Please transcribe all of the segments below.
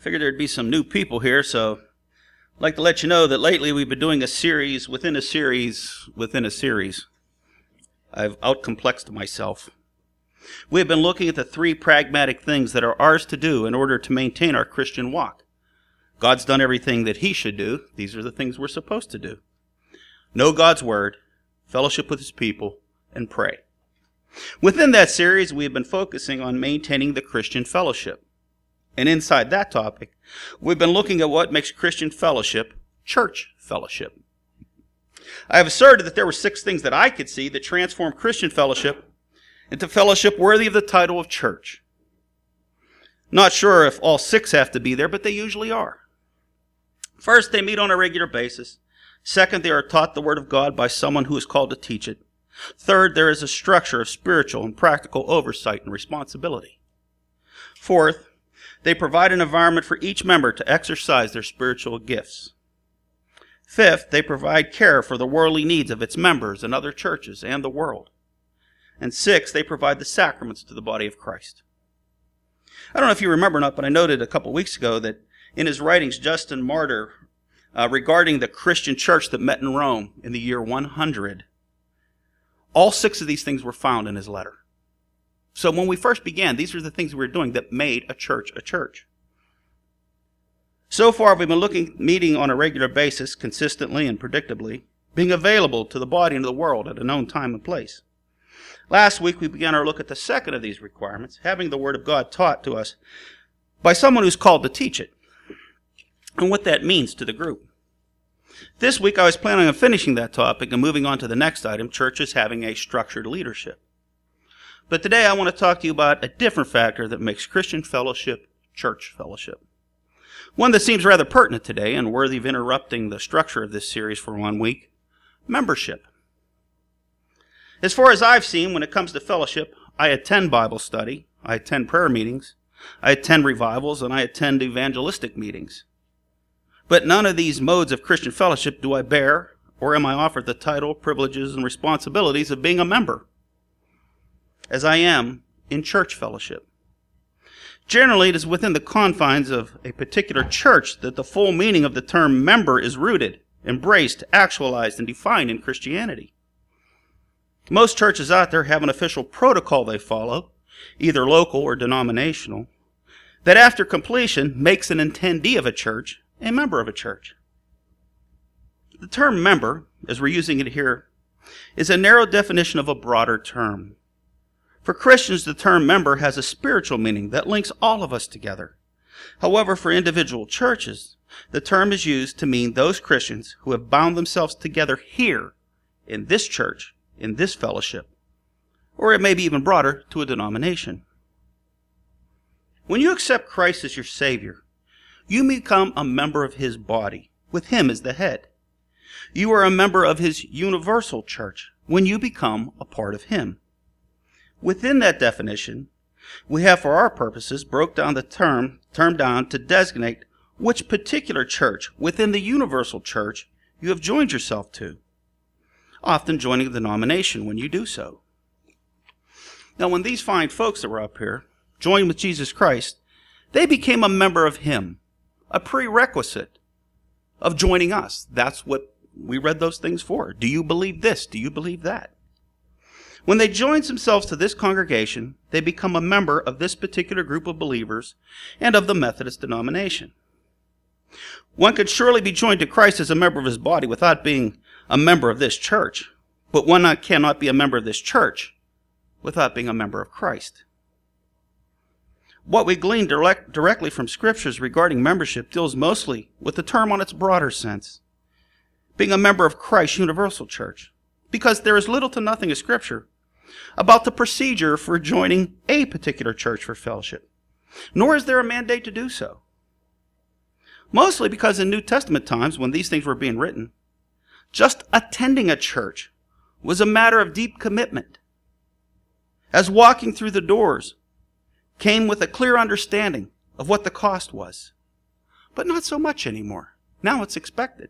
Figured there'd be some new people here, so I'd like to let you know that lately we've been doing a series within a series within a series. I've outcomplexed myself. We have been looking at the three pragmatic things that are ours to do in order to maintain our Christian walk. God's done everything that He should do. These are the things we're supposed to do. Know God's Word, fellowship with His people, and pray. Within that series, we have been focusing on maintaining the Christian fellowship. And inside that topic, we've been looking at what makes Christian fellowship church fellowship. I have asserted that there were 6 things that I could see that transform Christian fellowship into fellowship worthy of the title of church. Not sure if all 6 have to be there, but they usually are. First, they meet on a regular basis. Second, they are taught the Word of God by someone who is called to teach it. Third, there is a structure of spiritual and practical oversight and responsibility. Fourth, they provide an environment for each member to exercise their spiritual gifts. Fifth, they provide care for the worldly needs of its members and other churches and the world. And sixth, they provide the sacraments to the body of Christ. I don't know if you remember or not, but I noted a couple weeks ago that in his writings, Justin Martyr, regarding the Christian church that met in Rome in the year 100, all 6 of these things were found in his letter. So when we first began, these were the things we were doing that made a church a church. So far, we've been meeting on a regular basis, consistently and predictably, being available to the body and to the world at a known time and place. Last week, we began our look at the second of these requirements, having the Word of God taught to us by someone who's called to teach it, and what that means to the group. This week, I was planning on finishing that topic and moving on to the next item, churches having a structured leadership. But today I want to talk to you about a different factor that makes Christian fellowship church fellowship. One that seems rather pertinent today and worthy of interrupting the structure of this series for 1 week: membership. As far as I've seen, when it comes to fellowship, I attend Bible study, I attend prayer meetings, I attend revivals, and I attend evangelistic meetings. But none of these modes of Christian fellowship do I bear, or am I offered the title, privileges, and responsibilities of being a member, as I am in church fellowship. Generally, it is within the confines of a particular church that the full meaning of the term member is rooted, embraced, actualized, and defined in Christianity. Most churches out there have an official protocol they follow, either local or denominational, that after completion makes an attendee of a church a member of a church. The term member, as we're using it here, is a narrow definition of a broader term. For Christians, the term member has a spiritual meaning that links all of us together. However, for individual churches, the term is used to mean those Christians who have bound themselves together here, in this church, in this fellowship, or it may be even broader, to a denomination. When you accept Christ as your Savior, you become a member of His body, with Him as the head. You are a member of His universal church when you become a part of Him. Within that definition, we have for our purposes broke down the term down to designate which particular church within the universal church you have joined yourself to, often joining a denomination when you do so. Now, when these fine folks that were up here joined with Jesus Christ, they became a member of Him, a prerequisite of joining us. That's what we read those things for. Do you believe this? Do you believe that? When they join themselves to this congregation, they become a member of this particular group of believers and of the Methodist denomination. One could surely be joined to Christ as a member of His body without being a member of this church, but one cannot be a member of this church without being a member of Christ. What we glean directly from Scriptures regarding membership deals mostly with the term on its broader sense, being a member of Christ's universal church, because there is little to nothing in Scripture about the procedure for joining a particular church for fellowship, nor is there a mandate to do so. Mostly because in New Testament times, when these things were being written, just attending a church was a matter of deep commitment, as walking through the doors came with a clear understanding of what the cost was. But not so much anymore. Now it's expected.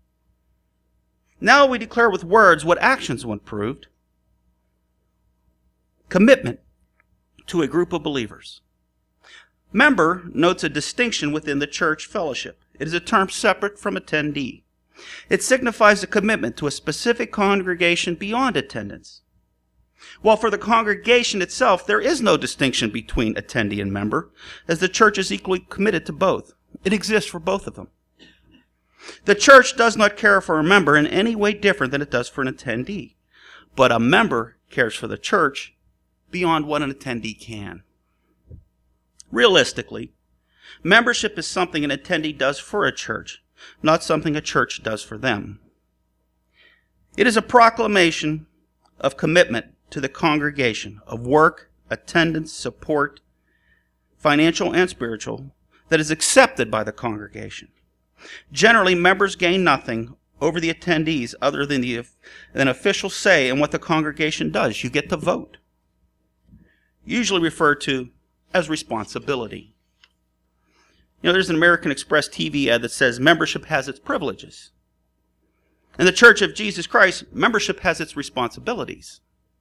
Now we declare with words what actions once proved. Commitment to a group of believers. Member notes a distinction within the church fellowship. It is a term separate from attendee. It signifies a commitment to a specific congregation beyond attendance. While for the congregation itself, there is no distinction between attendee and member, as the church is equally committed to both. It exists for both of them. The church does not care for a member in any way different than it does for an attendee, but a member cares for the church beyond what an attendee can. Realistically, membership is something an attendee does for a church, not something a church does for them. It is a proclamation of commitment to the congregation, of work, attendance, support, financial and spiritual, that is accepted by the congregation. Generally, members gain nothing over the attendees other than an official say in what the congregation does. You get to vote. Usually referred to as responsibility. There's an American Express TV ad that says membership has its privileges. In the Church of Jesus Christ, membership has its responsibilities.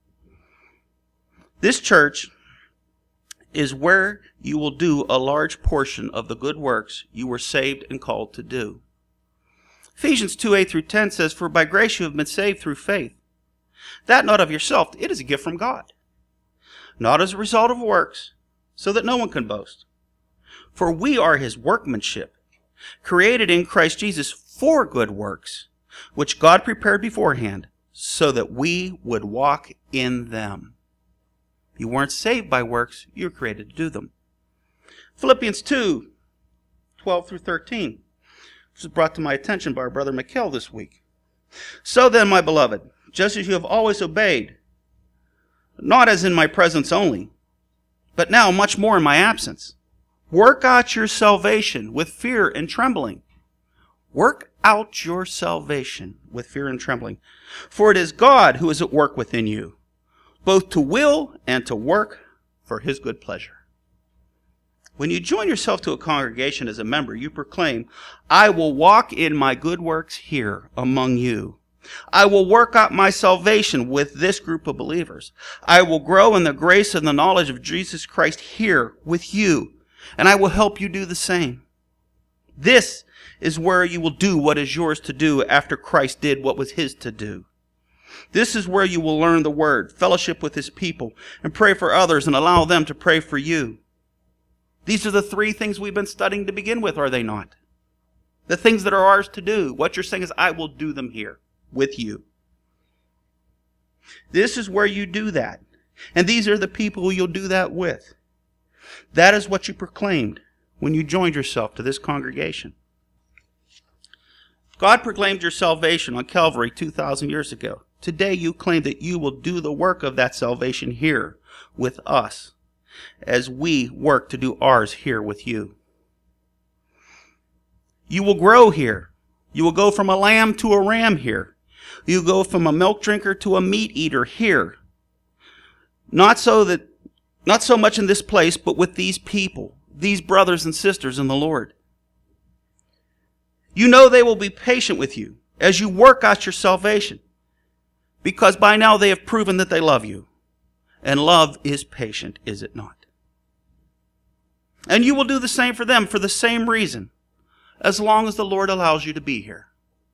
This church is where you will do a large portion of the good works you were saved and called to do. Ephesians 2:8 through 10 says, "For by grace you have been saved through faith. That not of yourself, it is a gift from God. Not as a result of works, so that no one can boast. For we are his workmanship, created in Christ Jesus for good works, which God prepared beforehand, so that we would walk in them." You weren't saved by works, you were created to do them. Philippians 2:12 through 13. This was brought to my attention by our brother Mikhail this week. "So then, my beloved, just as you have always obeyed, not as in my presence only, but now much more in my absence, work out your salvation with fear and trembling." Work out your salvation with fear and trembling. "For it is God who is at work within you, both to will and to work for his good pleasure." When you join yourself to a congregation as a member, you proclaim, "I will walk in my good works here among you. I will work out my salvation with this group of believers. I will grow in the grace and the knowledge of Jesus Christ here with you, and I will help you do the same." This is where you will do what is yours to do after Christ did what was his to do. This is where you will learn the word, fellowship with his people, and pray for others and allow them to pray for you. These are the three things we've been studying to begin with, are they not? The things that are ours to do. What you're saying is, I will do them here with you. This is where you do that. And these are the people who you'll do that with. That is what you proclaimed when you joined yourself to this congregation. God proclaimed your salvation on Calvary 2,000 years ago. Today you claim that you will do the work of that salvation here with us, as we work to do ours here with you. You will grow here. You will go from a lamb to a ram here. You go from a milk drinker to a meat eater here. Not so much in this place, but with these people, these brothers and sisters in the Lord. You know they will be patient with you as you work out your salvation, because by now they have proven that they love you. And love is patient, is it not? And you will do the same for them for the same reason, as long as the Lord allows you to be here.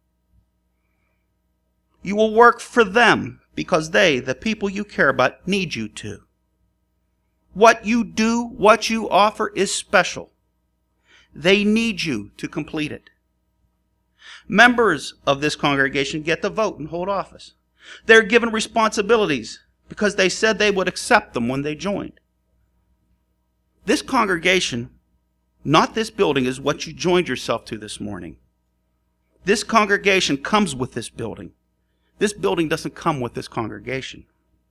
You will work for them because they, the people you care about, need you to. What you do, what you offer is special. They need you to complete it. Members of this congregation get to vote and hold office. They're given responsibilities because they said they would accept them when they joined. This congregation, not this building, is what you joined yourself to this morning. This congregation comes with this building. This building doesn't come with this congregation.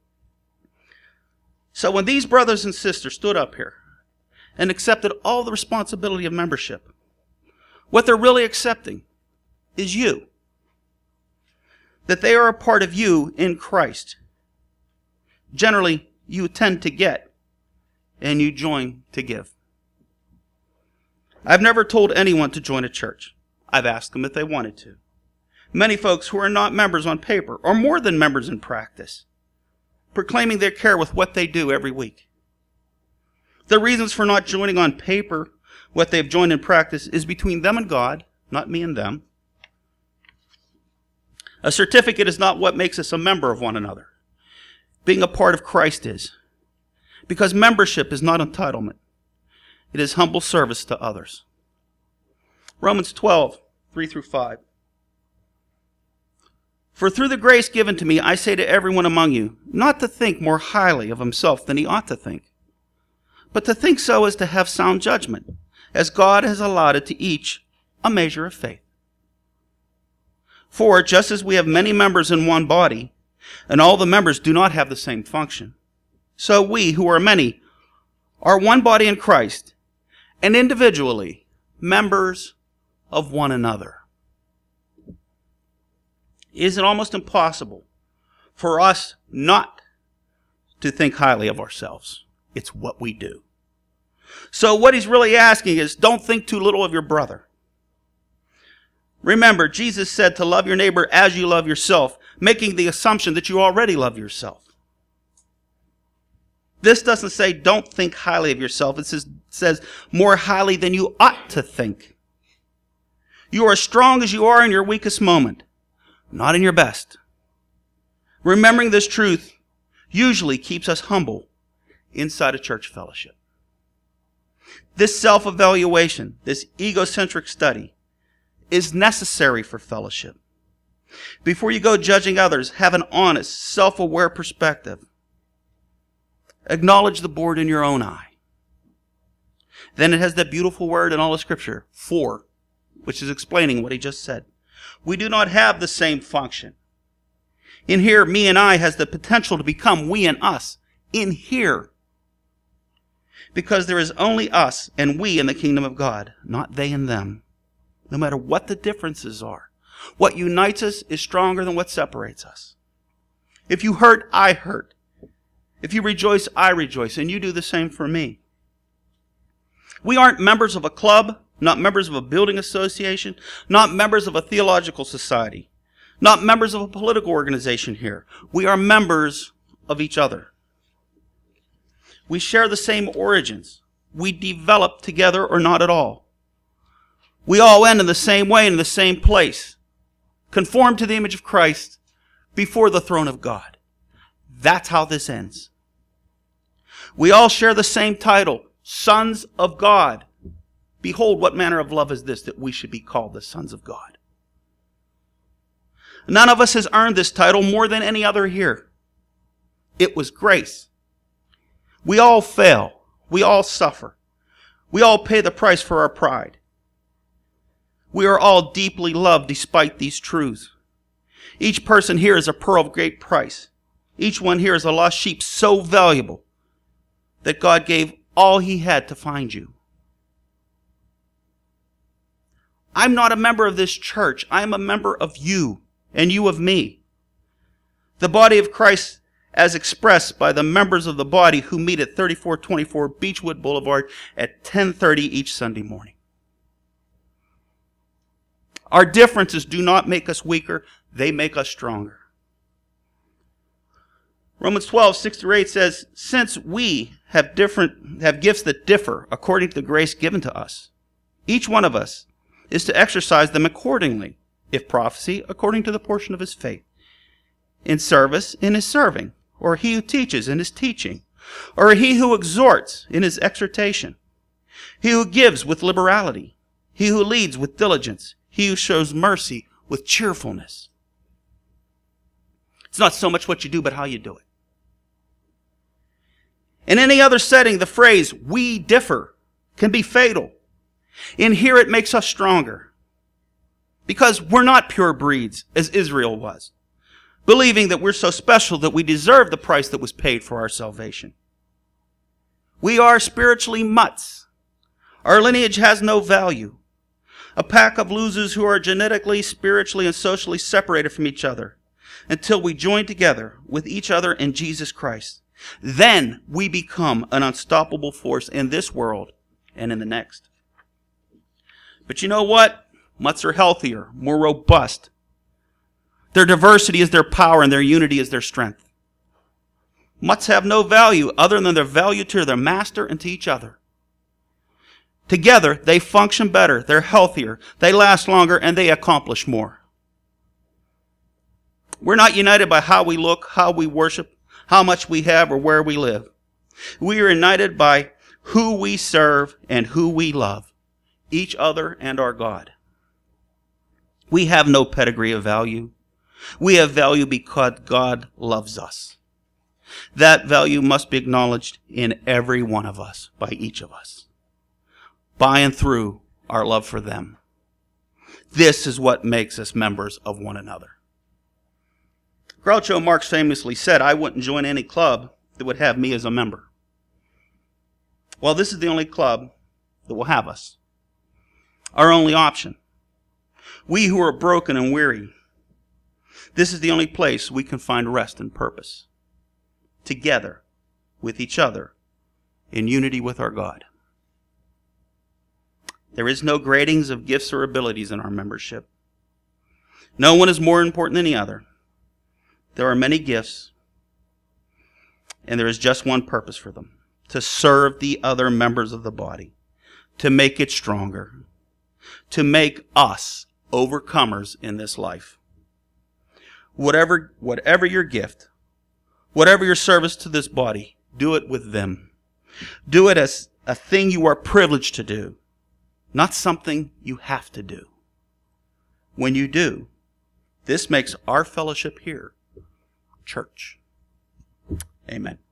So when these brothers and sisters stood up here and accepted all the responsibility of membership, what they're really accepting is you. That they are a part of you in Christ. Generally, you tend to get, and you join to give. I've never told anyone to join a church. I've asked them if they wanted to. Many folks who are not members on paper are more than members in practice, proclaiming their care with what they do every week. The reasons for not joining on paper what they've joined in practice is between them and God, not me and them. A certificate is not what makes us a member of one another. Being a part of Christ is. Because membership is not entitlement. It is humble service to others. Romans 12, 3 through 5. For through the grace given to me, I say to everyone among you, not to think more highly of himself than he ought to think, but to think so as to have sound judgment, as God has allotted to each a measure of faith. For just as we have many members in one body, and all the members do not have the same function, so we, who are many, are one body in Christ, and individually members of one another. Is it almost impossible for us not to think highly of ourselves? It's what we do. So what he's really asking is, don't think too little of your brother. Remember, Jesus said to love your neighbor as you love yourself, making the assumption that you already love yourself. This doesn't say don't think highly of yourself. It says more highly than you ought to think. You are as strong as you are in your weakest moment, not in your best. Remembering this truth usually keeps us humble inside a church fellowship. This self-evaluation, this egocentric study, is necessary for fellowship. Before you go judging others, have an honest, self-aware perspective. Acknowledge the board in your own eye. Then it has that beautiful word in all of Scripture, for, which is explaining what he just said. We do not have the same function. In here, me and I has the potential to become we and us. In here. Because there is only us and we in the kingdom of God, not they and them. No matter what the differences are. What unites us is stronger than what separates us. If you hurt, I hurt. If you rejoice, I rejoice. And you do the same for me. We aren't members of a club, not members of a building association, not members of a theological society, not members of a political organization here. We are members of each other. We share the same origins. We develop together or not at all. We all end in the same way, in the same place. Conformed to the image of Christ before the throne of God. That's how this ends. We all share the same title, sons of God. Behold, what manner of love is this, that we should be called the sons of God. None of us has earned this title more than any other here. It was grace. We all fail. We all suffer. We all pay the price for our pride. We are all deeply loved despite these truths. Each person here is a pearl of great price. Each one here is a lost sheep so valuable that God gave all he had to find you. I'm not a member of this church. I am a member of you and you of me. The body of Christ as expressed by the members of the body who meet at 3424 Beechwood Boulevard at 10:30 each Sunday morning. Our differences do not make us weaker. They make us stronger. Romans 12, 6-8 says, since we have gifts that differ according to the grace given to us, each one of us is to exercise them accordingly. If prophecy, according to the portion of his faith. In service, in his serving. Or he who teaches, in his teaching. Or he who exhorts, in his exhortation. He who gives with liberality. He who leads with diligence. He who shows mercy with cheerfulness. It's not so much what you do, but how you do it. In any other setting, the phrase, we differ, can be fatal. In here, it makes us stronger. Because we're not pure breeds, as Israel was, believing that we're so special that we deserve the price that was paid for our salvation. We are spiritually mutts. Our lineage has no value. A pack of losers who are genetically, spiritually, and socially separated from each other until we join together with each other in Jesus Christ. Then we become an unstoppable force in this world and in the next. But you know what? Mutts are healthier, more robust. Their diversity is their power and their unity is their strength. must have no value other than their value to their master and to each other. Together, they function better, they're healthier, they last longer, and they accomplish more. We're not united by how we look, how we worship, how much we have, or where we live. We are united by who we serve and who we love, each other and our God. We have no pedigree of value. We have value because God loves us. That value must be acknowledged in every one of us, by each of us, by and through our love for them. This is what makes us members of one another. Groucho Marx famously said, "I wouldn't join any club that would have me as a member." Well, this is the only club that will have us. Our only option. We who are broken and weary, this is the only place we can find rest and purpose. Together with each other, in unity with our God. There is no gradings of gifts or abilities in our membership. No one is more important than the other. There are many gifts, and there is just one purpose for them: to serve the other members of the body, to make it stronger, to make us overcomers in this life. Whatever your gift, whatever your service to this body, do it with them. Do it as a thing you are privileged to do, not something you have to do. When you do, this makes our fellowship here church. Amen.